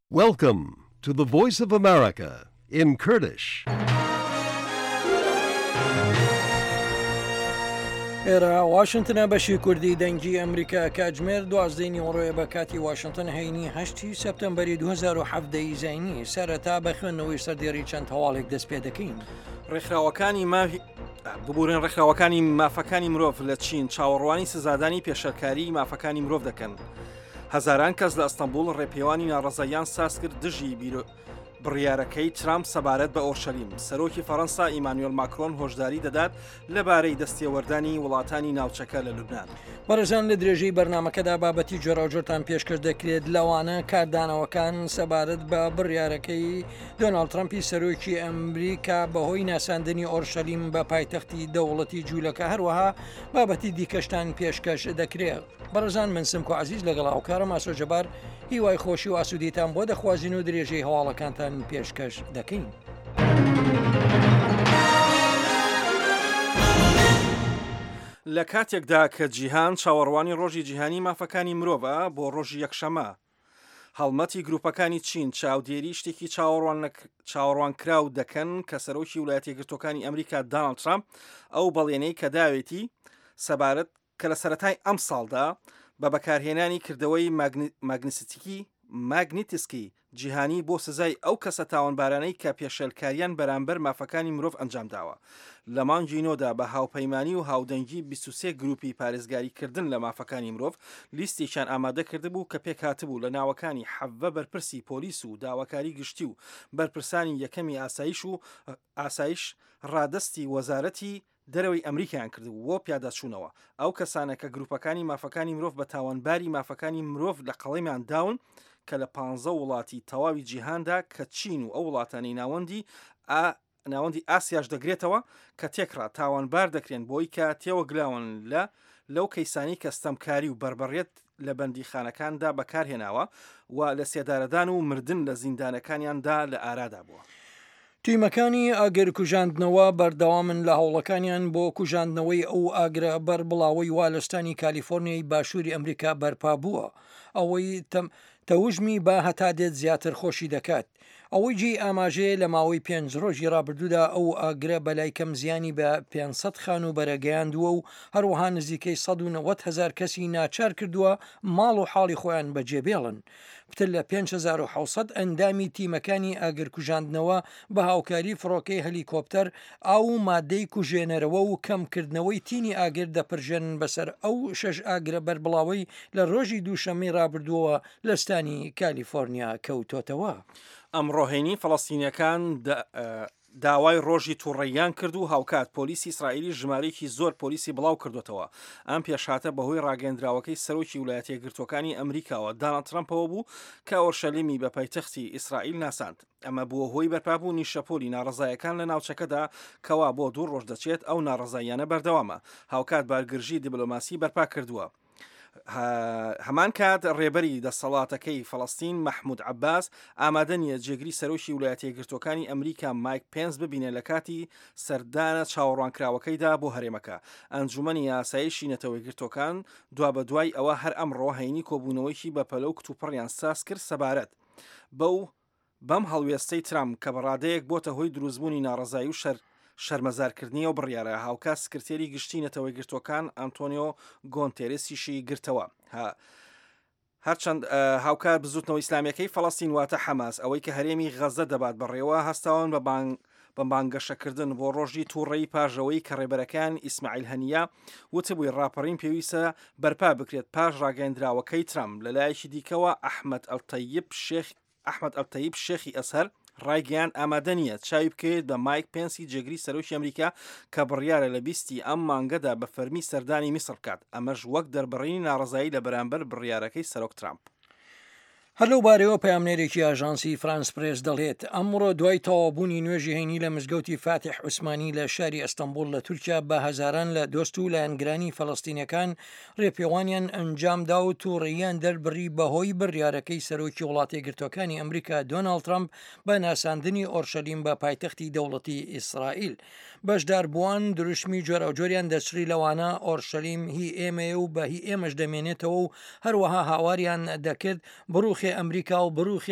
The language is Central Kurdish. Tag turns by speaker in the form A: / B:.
A: Welcome to the Voice of America in Kurdish.
B: ئێرە واشنگتنە بەشی کوردی دەنگی ئەمریکا کاتژمێر 12 نیوەڕۆیە بە کاتی واشنگتن هەینی 8 سەپتەمبەری 2017 زینی سەرەتا بە خوێندنەوەی سەردێڕی چەند هەواڵێک دەست پێ دەکەین.
C: ببوورن ڕێکخراوەکانی مافەکانی مرۆڤ لە چین چاوەڕوانی سزادانی پێشەرکاری مافەکانی مرۆڤ دەکەن. هەزاران کەس لە ئەستەمبول ڕێپێوانی ناڕەزاییان ساز کرد دژی بڕیارەکەی ترامپ سەبارەت بە ئۆرشەلیم. سەرۆکی فەڕەنسا ئیمانوێل ماکرۆن هۆشداری دەدات لەبارەی دەستێوەردانی وڵاتانی ناوچەکە لە لوبنان.
B: بەڕێزان لە درێژەی بەرنمەکەدا بابەتی جۆراوجۆرتان پێشکەش دەکرێت لەوانە کاردانەوەکان سەبارەت بە بڕیارەکەی دۆناڵد ترامپی سەرۆکی ئەمریکا بەهۆی ناساندنی ئۆرشەلیم بە پایتەختی دەوڵەتی جوولەکە هەروەها بابەتی دیکەشتان پێشکەش دەکرێت. بەڕێزان من سمکۆ عەزیز لەگەڵ هاوکارم ئاسۆجەبار هیوای خۆشی و ئاسوودیتان بۆ دەخوازین و درێژەی هەواڵەکانتان پێشکەش دەکەین.
C: لە کاتێکدا کە جیهان چاوەڕوانی ڕۆژی جیهانی مافەکانی مرۆڤە بۆ ڕۆژی یەکشەمە، هەڵمەتی گروپەکانی چین چاودێری شتێکی چاوەڕوانکراو دەکەن کە سەرۆکی ویلایەتە یەکگرتووەکانی ئەمریکا دۆناڵد ترامپ ئەو بەڵێنەی کە داوێتی سەبارەت کە لە سەرەتای ئەم ساڵدا بە بەکارهێنانی کردەوەی ماگنیتسکی جیهانی بۆ سزای ئەو کەسە تاوانبارانەی کە پێشەلکاریان بەرامبەر مافەکانی مرۆڤ ئەنجام داوە. لە مانگی نۆدا بە هاوپەیمانی و هاودەنگی 23 گروپی پارێزگاریکردن لە مافەکانی مرۆڤ لیستێکیان ئامادە کرده بوو کە پێک هاتبوو لە ناوەکانی 7 بەرپرسی پۆلیس و داواکاری گشتی و بەرپرسانی یەکەمی ئاسایش ڕادستی وەزارەتی دەرەوەی ئەمریکایان کردبوو بۆ پیادەچوونەوە. ئەو کەسانە کە گروپەکانی مافەکانی مرۆڤ بە تاوانباری مافەکانی مرۆڤ لە قەڵەمیان داون کە لە 15 وڵاتی تەواوی جیهاندا کە چین و ئەو وڵاتانی ناوەندی ئاسیاش دەگرێتەوە کە تێکرا تاوانبار دەکرێن بۆی کە تێوەگلاون لەو کەیسانی کەستەمکاری و بربەڕێت لە بەندیخانەکاندا بەکارهێناوە و لە سێدارەدان و مردن لە زیندانەکانیاندا لە ئارادا بووە.
B: تیمەکانی ئاگر کوژاندنەوە بەردەوامن لە هەوڵەکانیان بۆ کوژاندنەوەی ئەو ئاگرە بەر بڵاوی والستانی کالیفۆرنیای باشووری ئەمریکا بەرپا بووە. ئەوەی تەوژمی با هەتا دێت زیاتر خۆشی دەکات. ئەوەی جێی ئاماژەیە لە ماوەی 5 ڕۆژی ڕابردوودا ئەو ئاگرە بەلای کەم زیانی بە 500 خان و بەرەگەیاندووە و هەروەها نزیکەی 190,000 کەسی ناچار کردووە ماڵ و حاڵی خۆیان بەجێبێڵن. پتر لە 5700 ئەندامی تیمەکانی ئاگرکوژاندنەوە بە هاوکاری فڕۆکەی هەلیکۆپتەر ئاو مادەی کوژێنەرەوە و کەمکردنەوەی تینی ئاگر دەپرژێن بەسەر ئەو 6 ئاگرە بەربڵاوی لە ڕۆژی دووشەمەی ڕابردووە لە ستانی کالیفۆرنیا کەوتۆتەوە.
C: ئەمڕۆهێنی فەڵەستینیەکان داوای ڕۆژی تووڕەیان کرد و هاوکات پۆلیسی ئیسرائیلی ژمارەیەکی زۆر پۆلیسی بڵاو کردوێتەوە. ئەم پێشاتە بەهۆی ڕاگەندراوەکەی سەرۆکی ویلایەتە یەکگرتووەکانی ئەمریکاوە دۆناڵد ترامپەوە بوو کە ئۆرشەلیمی بە پایتەختی ئیسرائیل ناساند. ئەمە بووە هۆی بەرپابوونی شەپۆلی ناڕەزایەکان لە ناوچەکەدا کەوا بۆ 2 ڕۆژ دەچێت ئەو ناڕەزاییانە بەردەوامە. هاوکات بارگرژی دیبلۆماسی بەرپا کردووە. هەمان کات ڕێبەری دەسەڵاتەکەی فەڵەستین مەحموود عەباس ئامادە نیە جێگری سەرۆکی ویلایەتە یەکگرتووەکانی ئەمریکا مایک پێنس ببینێ لە کاتی سەردانە چاوەڕوانکراوەکەیدا بۆ هەرێمەکە. ئەنجومەنی یاسایی نەتەوەی گرتوەکان دوا بە دوای ئەوە هەر ئەمڕۆ هەینی کۆبوونەوەیکی بە پەلە و کتوپڕیان ساز کرد سەبارەت بەم هەڵوێستەی ترامپ کە بەڕادەیەک بۆتە هۆی دروستبوونی ناڕەزایی و شەرمەزارکردنی و بڕیارە. هاوکات سکرتێری گشتی نەتەوەی گرتوەکان ئەنتۆنیۆ گۆنتێرسیشی گرتەوە. هەرچەند هاوکات بزوتنەوە ئیسلامیەکەی فەڵەستین واتە حەماس ئەوەی کە هەرێمی غەزە دەبات بەڕێوە هەستاون بە بانگەشەکردن بۆ ڕۆژی تووڕەیی پاژەوەی کە ڕێبەرەکان ئیسماعیل هەنیە وتبووی ڕاپەڕین پێویستە بەرپا بکرێت پاش ڕاگەیەندراوەکەی ترامپ. لەلایەکی دیکەوە ئەحمەد ئەڵتەیب شێخی ئەسهەر ڕایگەیان ئامادە نیە چاوی بکەوێت بە مایک پێنسی جێگری سەرۆکی ئەمریکا کە بڕیارە لە 20 ئەم مانگەدا بە فەرمی سەردانی میسر بکات. ئەمەش وەک دەربڕینی ناڕەزایی لە بەرامبەر بڕیارەکەی سەرۆک ترامپ.
B: هەلو بارەوە پەیامنێرێکی ئاژانسی فرانس پرێس دەڵێت ئەمڕۆ دوای تەوابوونی نوێژی هەینی لە مزگەوتی فاتح عوسمانی لە شاری ئەستەمبول لە تورکیا بە هەزاران لە دۆست و لایەنگرانی فەڵەستینیەکان ڕێپێوانیان ئەنجامدا و تووڕەییان دەربڕی بەهۆی بڕیارەکەی سەرۆکی وڵاتی یەکگرتووەکانی ئەمریکا دۆناڵد ترامپ بە ناساندنی ئۆرشەلیم بە پایتەختی دەوڵەتی ئیسرائیل. بەشداربووان دروشمی جۆراوجۆریان دەچری لەوانە ئۆرشەلیم هی ئێمەیە و بە هی ئێمەش دەمێنێتەوە و هەروەها هاواریان دەکرد بڕوخی ئەمریکا و بڕوخی